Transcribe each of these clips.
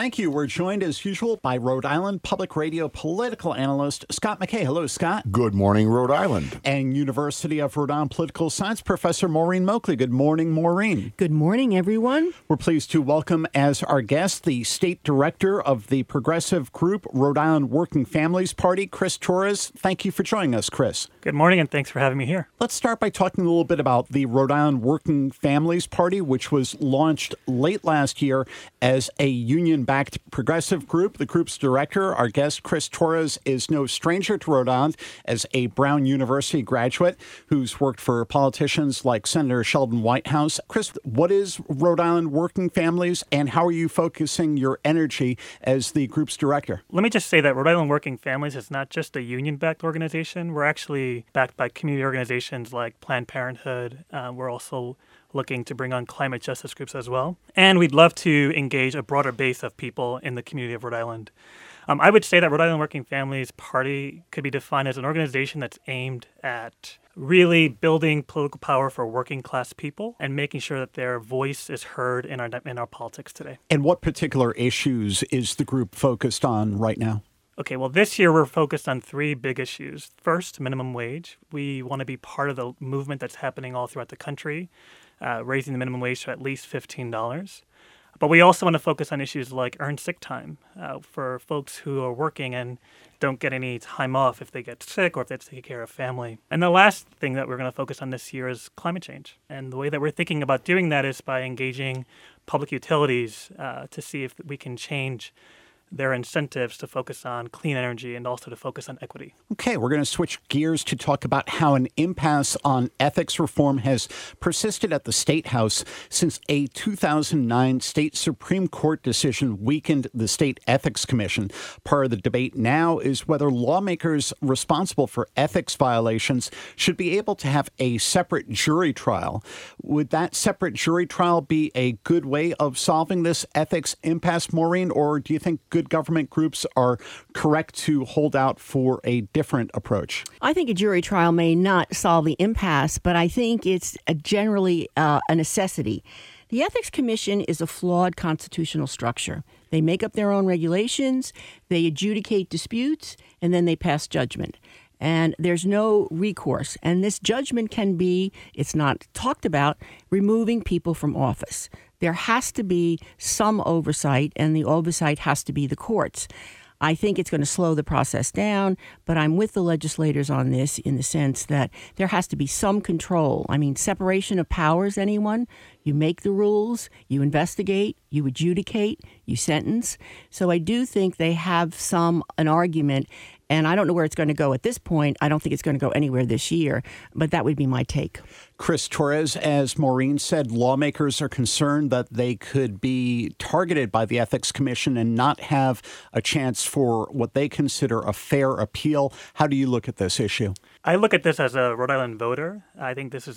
Thank you. We're joined, as usual, by Rhode Island Public Radio political analyst Scott McKay. Hello, Scott. Good morning, Rhode Island. And University of Rhode Island political science professor Maureen Moakley. Good morning, Maureen. Good morning, everyone. We're pleased to welcome as our guest the state director of the progressive group Rhode Island Working Families Party, Chris Torres. Thank you for joining us, Chris. Good morning, and thanks for having me here. Let's start by talking a little bit about the Rhode Island Working Families Party, which was launched late last year as a union-backed progressive group. The group's director, our guest, Chris Torres, is no stranger to Rhode Island as a Brown University graduate who's worked for politicians like Senator Sheldon Whitehouse. Chris, what is Rhode Island Working Families, and how are you focusing your energy as the group's director? Let me just say that Rhode Island Working Families is not just a union-backed organization. We're actually backed by community organizations like Planned Parenthood. We're also looking to bring on climate justice groups as well. And we'd love to engage a broader base of people in the community of Rhode Island. I would say that Rhode Island Working Families Party could be defined as an organization that's aimed at really building political power for working class people and making sure that their voice is heard in our politics today. And what particular issues is the group focused on right now? Okay, well, this year we're focused on three big issues. First, minimum wage. We want to be part of the movement that's happening all throughout the country, raising the minimum wage to at least $15. But we also want to focus on issues like earned sick time for folks who are working and don't get any time off if they get sick or if they have to take care of family. And the last thing that we're going to focus on this year is climate change. And the way that we're thinking about doing that is by engaging public utilities to see if we can change their incentives to focus on clean energy and also to focus on equity. Okay, we're going to switch gears to talk about how an impasse on ethics reform has persisted at the State House since a 2009 state Supreme Court decision weakened the State Ethics Commission. Part of the debate now is whether lawmakers responsible for ethics violations should be able to have a separate jury trial. Would that separate jury trial be a good way of solving this ethics impasse, Maureen, or do you think good government groups are correct to hold out for a different approach? I think a jury trial may not solve the impasse, but I think it's generally a necessity. The Ethics Commission is a flawed constitutional structure. They make up their own regulations, they adjudicate disputes, and then they pass judgment. And there's no recourse. And this judgment can be, it's not talked about, removing people from office. There has to be some oversight, and the oversight has to be the courts. I think it's going to slow the process down, but I'm with the legislators on this in the sense that there has to be some control. I mean, separation of powers, anyone? You make the rules, you investigate, you adjudicate, you sentence. So I do think they have an argument, and I don't know where it's going to go at this point. I don't think it's going to go anywhere this year, but that would be my take. Chris Torres, as Maureen said, lawmakers are concerned that they could be targeted by the Ethics Commission and not have a chance for what they consider a fair appeal. How do you look at this issue? I look at this as a Rhode Island voter. I think this is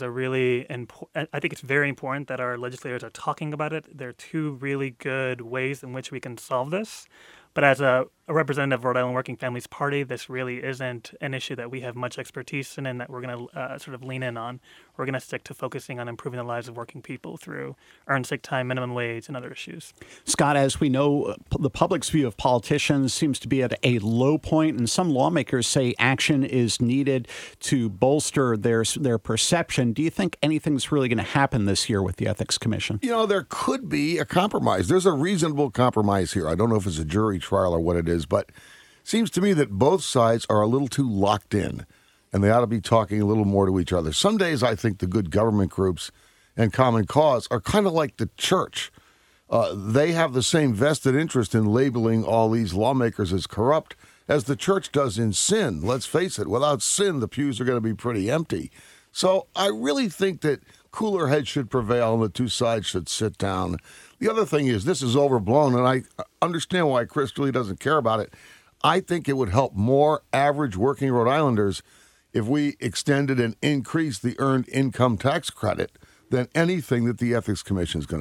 I think it's very important that our legislators are talking about it. There are two really good ways in which we can solve this. But as a representative of Rhode Island Working Families Party, this really isn't an issue that we have much expertise in and that we're going to sort of lean in on. We're going to stick to focusing on improving the lives of working people through earned sick time, minimum wage, and other issues. Scott, as we know, the public's view of politicians seems to be at a low point, and some lawmakers say action is needed to bolster their perception. Do you think anything's really going to happen this year with the Ethics Commission? You know, there could be a compromise. There's a reasonable compromise here. I don't know if it's a jury trial or what it is, but it seems to me that both sides are a little too locked in, and they ought to be talking a little more to each other. Some days I think the good government groups and Common Cause are kind of like the church. They have the same vested interest in labeling all these lawmakers as corrupt as the church does in sin. Let's face it, without sin, the pews are going to be pretty empty. So I really think that cooler heads should prevail and the two sides should sit down. The other thing is, this is overblown, and I understand why Chris really doesn't care about it. I think it would help more average working Rhode Islanders if we extended and increased the earned income tax credit than anything that the Ethics Commission is going to do.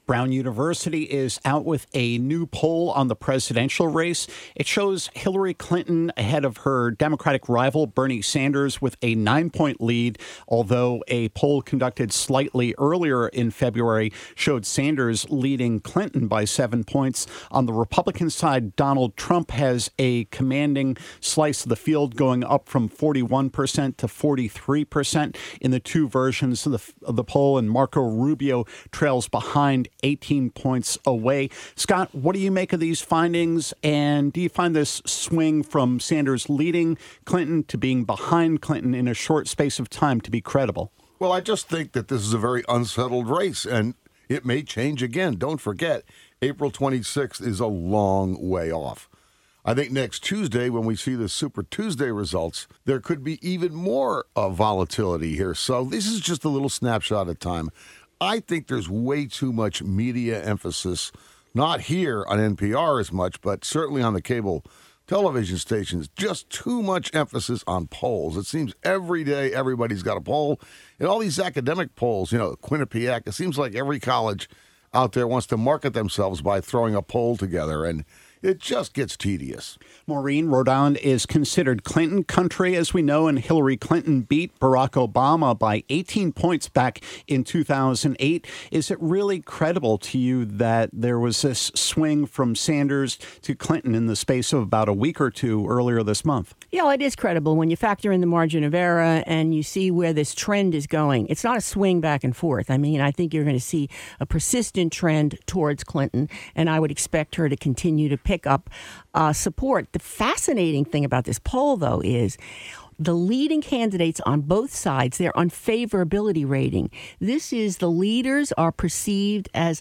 Brown University is out with a new poll on the presidential race. It shows Hillary Clinton ahead of her Democratic rival Bernie Sanders with a 9-point lead, although a poll conducted slightly earlier in February showed Sanders leading Clinton by 7 points. On the Republican side, Donald Trump has a commanding slice of the field, going up from 41% to 43% in the two versions of the poll, and Marco Rubio trails behind 18 points away. Scott, what do you make of these findings? And do you find this swing from Sanders leading Clinton to being behind Clinton in a short space of time to be credible? Well, I just think that this is a very unsettled race, and it may change again. Don't forget, April 26th is a long way off. I think next Tuesday, when we see the Super Tuesday results, there could be even more volatility here. So this is just a little snapshot of time. I think there's way too much media emphasis, not here on NPR as much, but certainly on the cable television stations, just too much emphasis on polls. It seems every day everybody's got a poll. And all these academic polls, Quinnipiac, it seems like every college out there wants to market themselves by throwing a poll together, and it just gets tedious. Maureen, Rhode Island is considered Clinton country, as we know, and Hillary Clinton beat Barack Obama by 18 points back in 2008. Is it really credible to you that there was this swing from Sanders to Clinton in the space of about a week or two earlier this month? Yeah, it is credible when you factor in the margin of error and you see where this trend is going. It's not a swing back and forth. I mean, I think you're going to see a persistent trend towards Clinton, and I would expect her to continue to pick up support. The fascinating thing about this poll, though, is the leading candidates on both sides, their unfavorability rating. This is the leaders are perceived as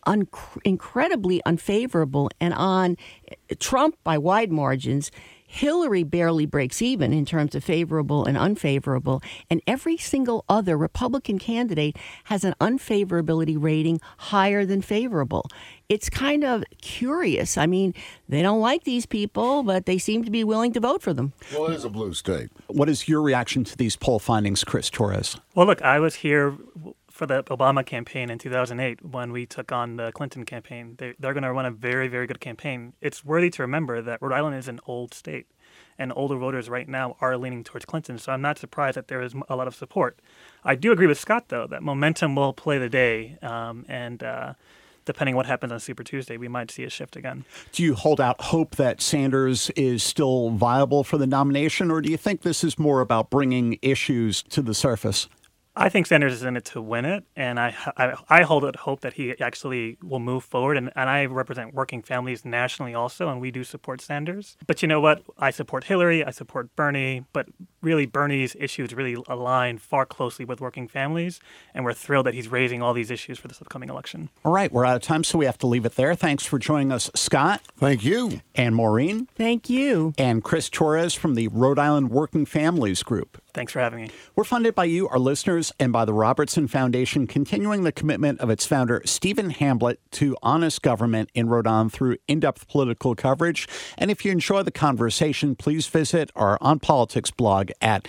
incredibly unfavorable, and on Trump by wide margins, Hillary barely breaks even in terms of favorable and unfavorable, and every single other Republican candidate has an unfavorability rating higher than favorable. It's kind of curious. I mean, they don't like these people, but they seem to be willing to vote for them. Well, it is a blue state. What is your reaction to these poll findings, Chris Torres? Well, look, I was here for the Obama campaign in 2008 when we took on the Clinton campaign. They're going to run a very, very good campaign. It's worthy to remember that Rhode Island is an old state, and older voters right now are leaning towards Clinton, so I'm not surprised that there is a lot of support. I do agree with Scott, though, that momentum will play the day, and depending on what happens on Super Tuesday, we might see a shift again. Do you hold out hope that Sanders is still viable for the nomination, or do you think this is more about bringing issues to the surface? I think Sanders is in it to win it, and I hold out hope that he actually will move forward. And I represent working families nationally also, and we do support Sanders. But you know what? I support Hillary, I support Bernie, but really Bernie's issues really align far closely with working families, and we're thrilled that he's raising all these issues for this upcoming election. All right, we're out of time, so we have to leave it there. Thanks for joining us, Scott. Thank you. And Maureen. Thank you. And Chris Torres from the Rhode Island Working Families Group. Thanks for having me. We're funded by you, our listeners, and by the Robertson Foundation, continuing the commitment of its founder, Stephen Hamblett, to honest government in Rhode Island through in-depth political coverage. And if you enjoy the conversation, please visit our On Politics blog at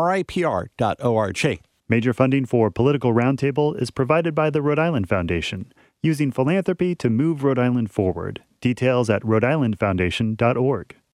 ripr.org. Major funding for Political Roundtable is provided by the Rhode Island Foundation, using philanthropy to move Rhode Island forward. Details at rhodeislandfoundation.org.